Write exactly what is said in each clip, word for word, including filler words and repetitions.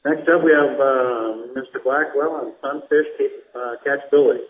Next up, we have uh, Mister Blackwell on sunfish uh, catchability.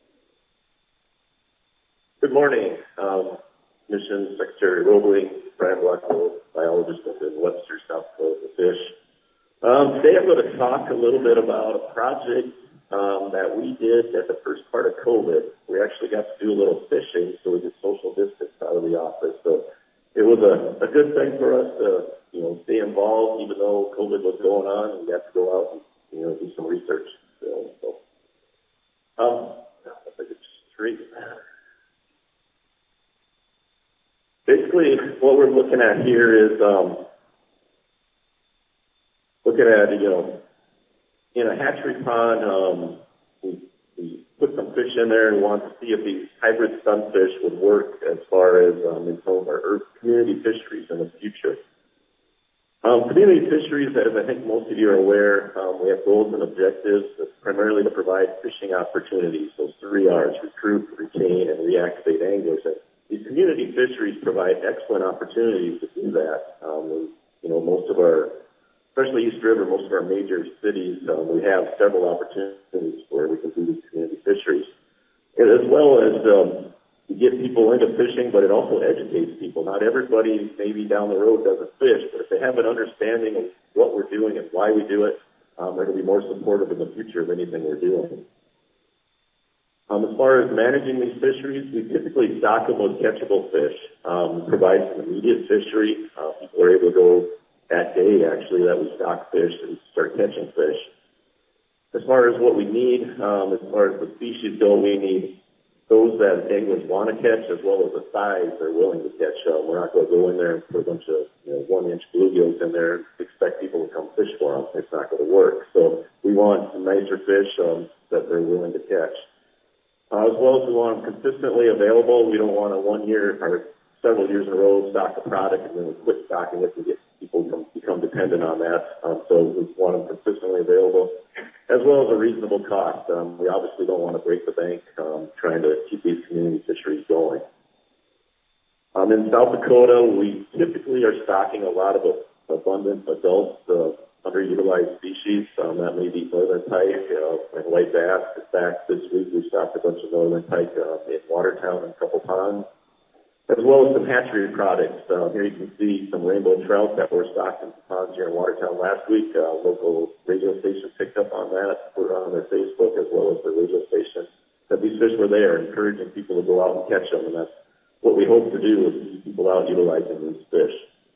Good morning, um, Mission Secretary Roebling, Brian Blackwell, biologist in Webster, South Dakota Fish. Um, today I'm going to talk a little bit about a project um, that we did at the first part of COVID. We actually got to do a little fishing, so we could social distance out of the office. So it was a, a good thing for us to, you know, stay involved, even though COVID was going on, and we got to go out and, you know, do some research. So, so um, I think it's three. Basically, what we're looking at here is um, looking at, you know, in a hatchery pond, um, we, we put some fish in there and want to see if these hybrid sunfish would work as far as um, in some of our earth community fisheries in the future. Um, community fisheries, as I think most of you are aware, um, we have goals and objectives that's primarily to provide fishing opportunities. Those three R's: recruit, retain, and reactivate anglers. And these community fisheries provide excellent opportunities to do that. Um, you know, most of our, especially East River, most of our major cities, um, we have several opportunities where we can do these community fisheries. And as well as um, to get people into fishing, but it also educates people. Not everybody maybe down the road doesn't fish, but if they have an understanding of what we're doing and why we do it, um, they're going to be more supportive in the future of anything we're doing. Um, as far as managing these fisheries, we typically stock them with catchable fish. Um, provide some immediate fishery. Uh, people are able to go that day, actually, that we stock fish and start catching fish. As far as what we need, um, as far as the species go, we need those that anglers want to catch, as well as the size they're willing to catch. Uh, we're not going to go in there and put a bunch of, you know, one-inch bluegills in there and expect people to come fish for them. It's not going to work. So we want some nicer fish um, that they're willing to catch. Uh, as well as we want them consistently available. We don't want a one year or several years in a row stock a product and then we quit stocking it and get people become, become dependent on that. Um, so we want them consistently available, as well as a reasonable cost. Um, we obviously don't want to break the bank um, trying to keep these community fisheries going. Um, in South Dakota, we typically are stocking a lot of abundant adult uh, underutilized species. Um, that may be northern pike uh, and white bass. In fact, this week we stocked a bunch of northern pike uh, in Watertown and a couple ponds, as well as some hatchery products. Uh, here you can see some rainbow trout that were stocked in ponds here in Watertown last week. Uh, local radio station picked up on that, put it on their Facebook as well as their radio station, that these fish were there, encouraging people to go out and catch them. And that's what we hope to do, is keep people out utilizing these fish.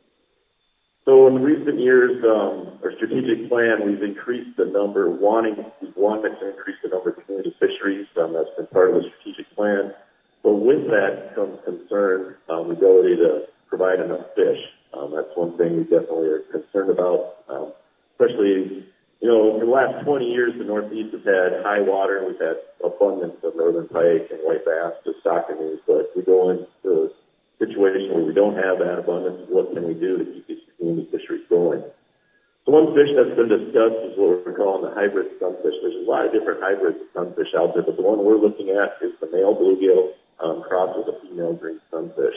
So in recent years, um, our strategic plan, we've increased the number, wanting, we wanted to increase the number of community fisheries. Um, that's been part of the strategic plan. But with that comes concern, um, the ability to provide enough fish. Um, that's one thing we definitely are concerned about, um, especially, you know, in the last twenty years, the Northeast has had high water. We've had abundance of northern pike and white bass to stocking these, but we go into a situation where we don't have that abundance. What can we do to keep these community fisheries going? So one fish that's been discussed is what we're calling the hybrid sunfish. There's a lot of different hybrid sunfish out there, but the one we're looking at is the male bluegill um, crossed with a female green sunfish.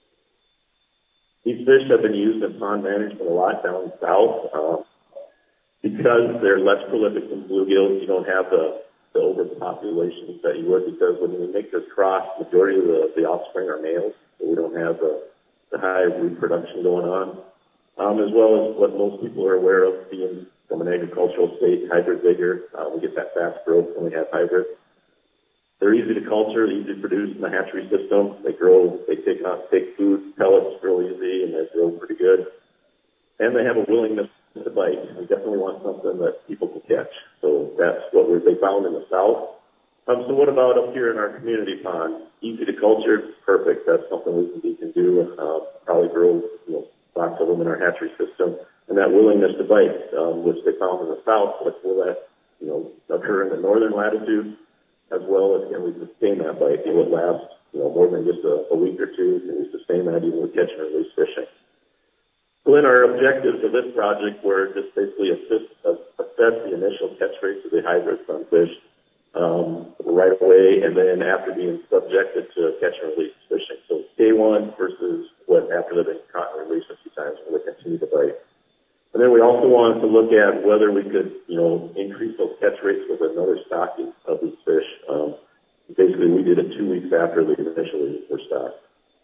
These fish have been used in pond management a lot down south. Um, because they're less prolific than bluegills, you don't have the, the overpopulations that you would, because when we make this cross, the majority of the, the offspring are males, so we don't have the, the high reproduction going on. Um, as well as what most people are aware of, being from an agricultural state, hybrid vigor. Uh, we get that fast growth when we have hybrids. They're easy to culture, easy to produce in the hatchery system. They grow, they take on, take food, pellets real easy, and they grow pretty good. And they have a willingness to bite. We definitely want something that people can catch. So that's what we they found in the south. Um, so what about up here in our community pond? Easy to culture, perfect. That's something we can, we can do. Uh, probably grow, you know, lots of them in our hatchery system. And that willingness to bite, um, which they found in the south, which will that, you know, occur in the northern latitude, as well as can we sustain that bite? It would last, you know, more than just a, a week or two. Can we sustain that even with catch and release fishing? So in our objectives of this project were just basically assist, uh, assess the initial catch rates of the hybrid sunfish um, right away, and then after being subjected to catch and release fishing. So day one versus what after they've been caught and released a few times, will they continue to bite? And then we also wanted to look at whether we could, you know, increase those catch rates with another stocking of these fish. Um, basically, we did it two weeks after they initially were stocked.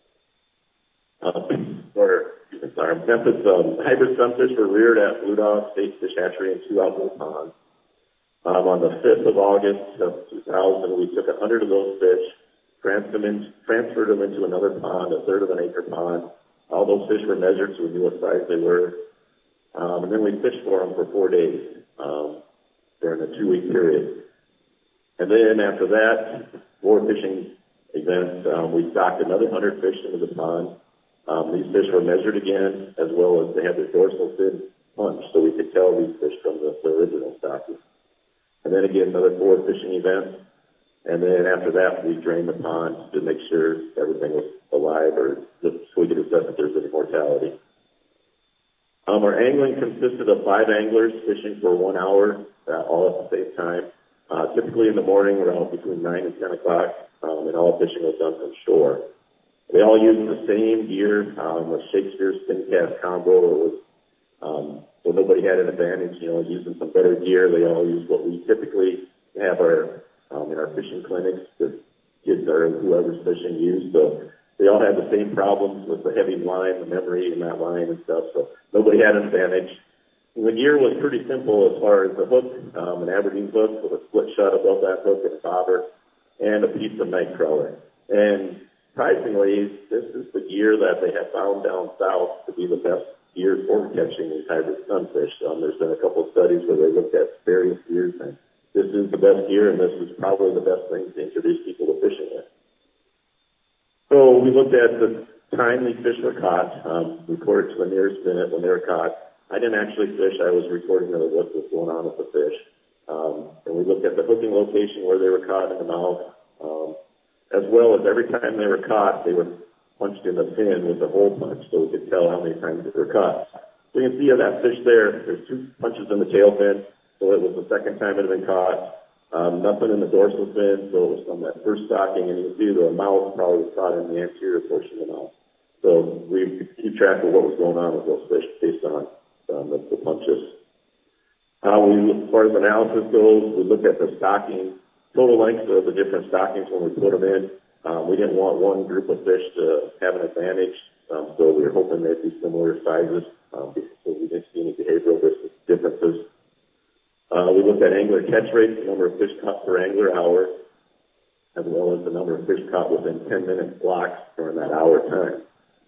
Um, or, sorry, Memphis um, hybrid sunfish were reared at Blue Dog State Fish Hatchery in two outdoor ponds. Um, on the fifth of August of two thousand, we took one hundred of those fish, transferred them, in, transferred them into another pond, a third of an acre pond. All those fish were measured, so we knew what size they were. Um, and then we fished for them for four days um, during a two-week period. And then after that, more fishing events, um, we stocked another one hundred fish into the pond. Um, these fish were measured again, as well as they had their dorsal fin punched, so we could tell these fish from the, the original stocking. And then again, another four fishing events. And then after that, we drained the pond to make sure everything was alive, or so we could assess if there's any mortality. Um, our angling consisted of five anglers fishing for one hour, uh, all at the same time. Uh, typically in the morning, around between nine and ten o'clock, um, and all fishing was done from shore. They all used the same gear, um, a Shakespeare spin cast combo. It was, um, so nobody had an advantage, you know, using some better gear. They all used what we typically have our, um, in our fishing clinics, the kids or whoever's fishing used. So they all had the same problems with the heavy line, the memory in that line and stuff. So nobody had an advantage. And the gear was pretty simple as far as the hook, um, an Aberdeen hook with a split shot above that hook and a bobber, and a piece of night crawler. And surprisingly, this is the gear that they have found down south to be the best gear for catching these hybrid sunfish. Um, there's been a couple of studies where they looked at various gears, and this is the best gear, and this is probably the best thing to introduce people to fishing with. So we looked at the time these fish were caught, um, recorded to the nearest minute when they were caught. I didn't actually fish. I was recording what was going on with the fish. Um, and we looked at the hooking location where they were caught in the mouth, um, as well as every time they were caught, they were punched in the fin with a hole punch, so we could tell how many times they were caught. So you can see that fish there, there's two punches in the tail fin, so it was the second time it had been caught. Um, nothing in the dorsal fin, so it was from that first stocking, and you can see the mouth probably was caught in the anterior portion of the mouth. So we could keep track of what was going on with those fish based on um, the, the punches. Uh, we, as far as analysis goes, we looked at the stocking, total length of the different stockings when we put them in. Um, we didn't want one group of fish to have an advantage, um, so we were hoping they'd be similar sizes, um, so we didn't see any behavioral differences. Uh, we looked at angler catch rates, the number of fish caught per angler hour, as well as the number of fish caught within ten minute blocks during that hour time.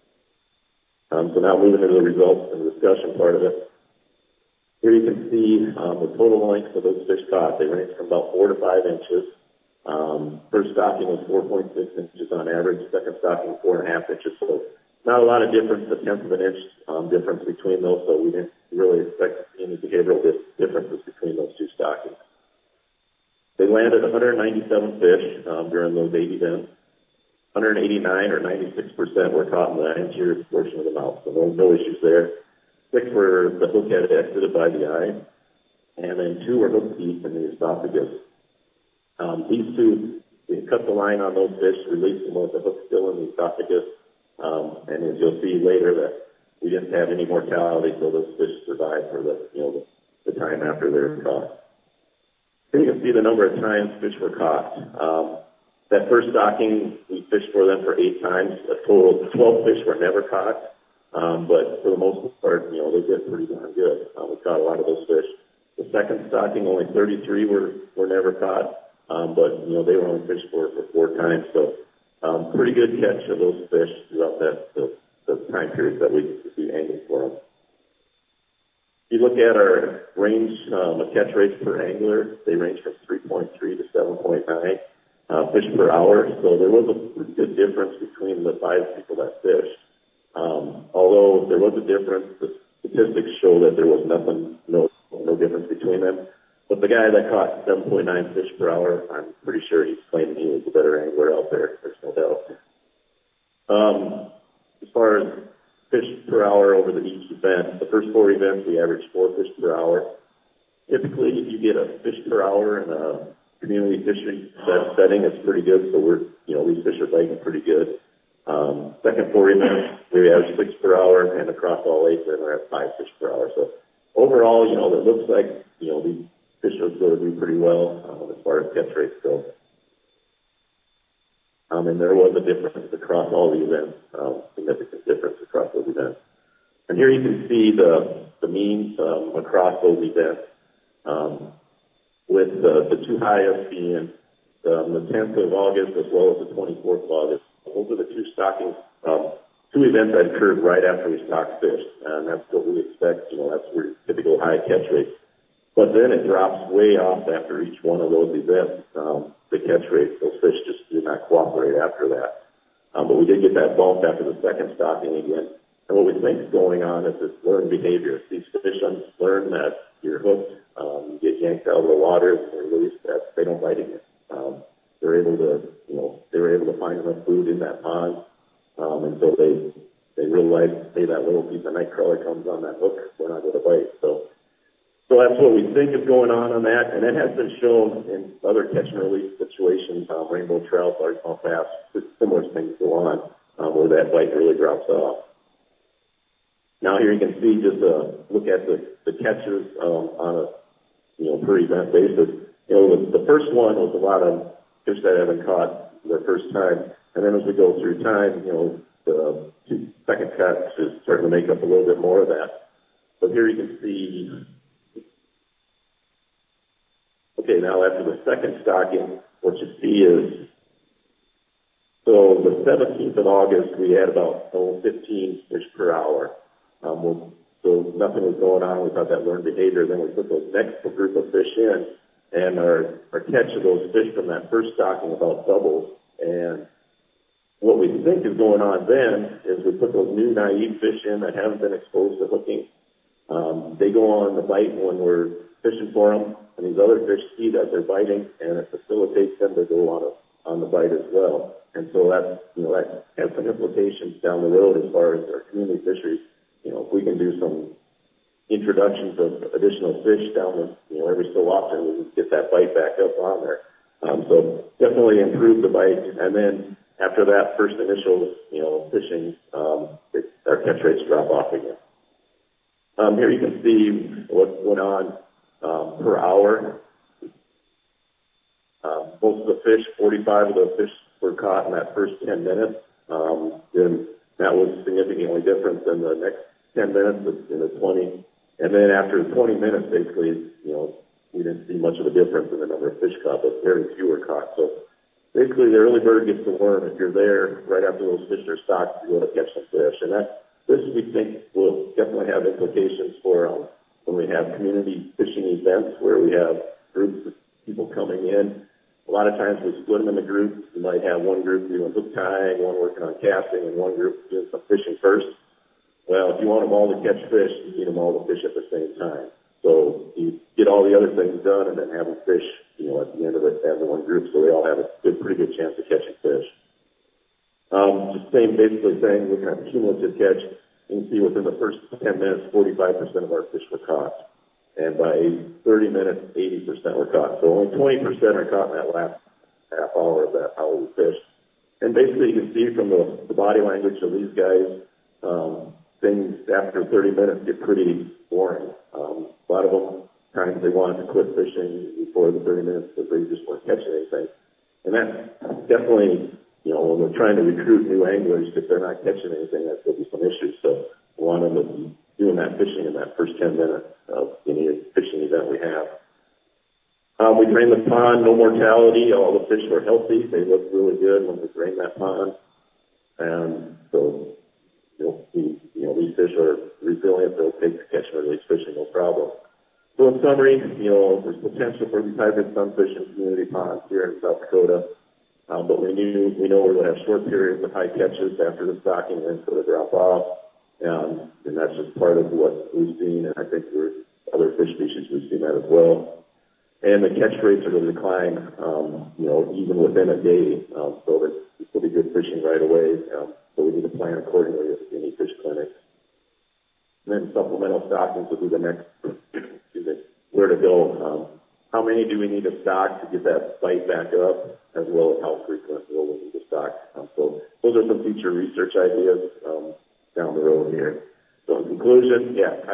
Um, so now moving into the results and the discussion part of it. Here you can see um, the total length of those fish caught. They range from about four to five inches. Um, first stocking was four point six inches on average. Second stocking, four and a half inches. So not a lot of difference, a tenth of an inch um, difference between those. So we didn't really expect to see any behavioral differences between those two stockings. They landed one hundred ninety-seven fish um, during those eight events. one hundred eighty-nine or ninety-six percent were caught in the anterior portion of the mouth. So no, no issues there. Six were the hook had exited by the eye, and then two were hook deep in the esophagus. Um, these two, we cut the line on those fish, released them with the hook still in the esophagus, um, and as you'll see later that we didn't have any mortality, so those fish survived for the, you know, the, the time after they were caught. Here you can see the number of times fish were caught. Um, that first stocking, we fished for them for eight times. A total of twelve fish were never caught. Um, but for the most part, you know, they did pretty darn good. Um, we caught a lot of those fish. The second stocking, only thirty-three were, were never caught, um, but, you know, they were only fished for for four times. So um, pretty good catch of those fish throughout that the, the time period that we we angling for them. If you look at our range um, of catch rates per angler, they range from three point three to seven point nine uh, fish per hour. So there was a pretty good difference between the five people that fished. Um, although there was a difference, the statistics show that there was nothing, no, no difference between them. But the guy that caught seven point nine fish per hour, I'm pretty sure he's claiming he was the better angler out there. There's no doubt. Um, as far as fish per hour over the each event, the first four events we averaged four fish per hour. Typically, if you get a fish per hour in a community fishing setting, it's pretty good. So we're, you know, these fish are biting pretty good. Um, second four events, we averaged six per hour, and across all eight, then we're at five fish per hour. So overall, you know, it looks like, you know, these fish are going to do pretty well um, as far as catch rates go. Um, and there was a difference across all the events, um, significant difference across those events. And here you can see the, the means um, across those events, um, with the, the two highest being um, the tenth of August as well as the twenty-fourth of August. Those are the two stocking, um, two events that occurred right after we stocked fish, and that's what we expect. You know, that's where typical high catch rates. But then it drops way off after each one of those events. Um, the catch rates, those fish just do not cooperate after that. Um, but we did get that bump after the second stocking again. And what we think is going on is this learned behavior. These fish learn that you're hooked, um, you get yanked out of the water, and they're released, that they don't bite again. Um, they're able to, you know, they were able to find enough food in that pond, um, and so they they realize, hey, that little piece of night crawler comes on that hook, we're not going to bite. So. So that's what we think is going on on that, and it has been shown in other catch and release situations, um, rainbow trout, largemouth bass, similar things go on, um, where that bite really drops off. Now here you can see, just uh, look at the, the catches um, on a, you know, per event basis. You know, the, the first one was a lot of fish that haven't caught their first time, and then as we go through time, you know, the two second catch is starting to make up a little bit more of that. But here you can see. Okay, now after the second stocking, what you see is, so the seventeenth of August, we had about oh, fifteen fish per hour. Um, we'll, so nothing was going on. We thought that learned behavior. Then we put those next group of fish in, and our, our catch of those fish from that first stocking about doubles. And what we think is going on then is we put those new naive fish in that haven't been exposed to hooking. Um, they go on the bite when we're fishing for them, and these other fish see that they're biting, and it facilitates them to go on a, on the bite as well. And so that's, you know, that has some implications down the road as far as our community fisheries. You know, if we can do some introductions of additional fish down the, you know, every so often, we can get that bite back up on there. Um, so definitely improve the bite, and then after that first initial, you know, fishing, um, it, our catch rates drop off again. Um, here you can see what went on um, per hour. Um, most of the fish, forty-five of those fish were caught in that first ten minutes. Um, and that was significantly different than the next ten minutes in the twenty. And then after twenty minutes, basically, you know, we didn't see much of a difference in the number of fish caught, but very few were caught. So basically, the early bird gets the worm. If you're there right after those fish are stocked, you go to catch some fish. And that, this, we think, will definitely have implications for um, when we have community fishing events where we have groups of people coming in. A lot of times we split them into groups. You might have one group doing hook tying, one working on casting, and one group doing some fishing first. Well, if you want them all to catch fish, you need them all to fish at the same time. So you get all the other things done and then have them fish, you know, at the end of it as one group, so they all have a good, pretty good chance of catching fish. Um, just same, basically saying, looking at the cumulative catch, you can see within the first ten minutes, forty-five percent of our fish were caught. And by thirty minutes, eighty percent were caught. So only twenty percent are caught in that last half hour of that hour we fished. And basically you can see from the, the body language of these guys, um, things after thirty minutes get pretty boring. Um, a lot of them, times they wanted to quit fishing before the thirty minutes because they just weren't catching anything. And that's definitely, you know, when we're trying to recruit new anglers, if they're not catching anything, that's going to be some issues. So we want them to be doing that fishing in that first ten minutes of any fishing event we have. Um, we drained the pond, no mortality. All the fish were healthy. They looked really good when we drained that pond. And so, you know, we, you know, these fish are resilient. They'll take the catch and release fishing, no problem. So in summary, you know, there's potential for these hybrid sunfish in community ponds here in South Dakota. Um, but we knew, we know we're going to have short periods of high catches after the stocking and sort of drop off. Um, and that's just part of what we've seen, and I think we're, other fish species, we've seen that as well. And the catch rates are going to decline, um, you know, even within a day, um, so that it's going to be good fishing right away. Um, so we need to plan accordingly with any fish clinics. And then supplemental stockings will be the next, excuse me, where to go. Um, how many do we need to stock to get that bite back up, as well as how frequent will we need to stock? Um, so those are some future research ideas. Um, down the road here. So in conclusion, yeah, hybrid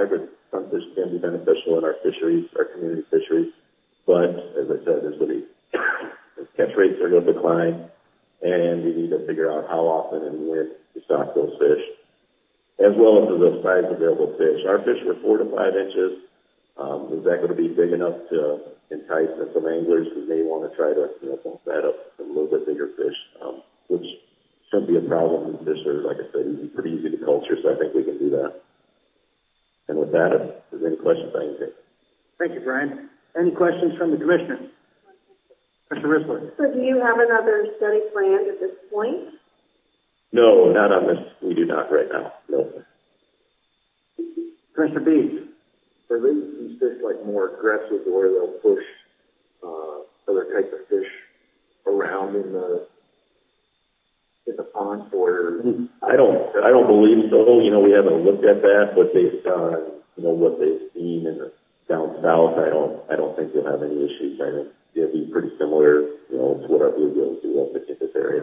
sunfish can be beneficial in our fisheries, our community fisheries. But as I said, there's really catch rates are going to decline, and we need to figure out how often and when to stock those fish, as well as the size of available fish. Our fish were four to five inches. Um, is that going to be big enough to entice some anglers who may want to try to, you know, bump that up to a little bit bigger fish, um, which shouldn't be a problem. Fish are, like I said, easy, pretty easy to culture, so I think we can do that. And with that, if there's any questions, I can take. Thank you, Brian. Any questions from the commissioner? Mister Rissler. So do you have another study planned at this point? No, not on this. We do not right now. No. Commissioner Bees. Are they, these fish like more aggressive to where they'll push uh, other types of fish around in the in the pond, or I don't I don't believe so. You know, we haven't looked at that, but based on, you know, what they've seen in the, down south, I don't I don't think they'll have any issues. I think it'll be pretty similar, you know, to what our bluegills do up in this area.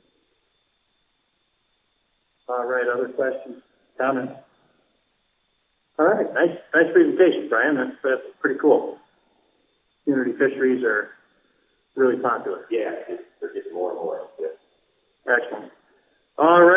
All right, other questions, comments? All right, nice, nice presentation, Brian. That's, that's pretty cool. Community fisheries are really popular. Yeah, they're getting more and more. Yeah. Excellent. All right.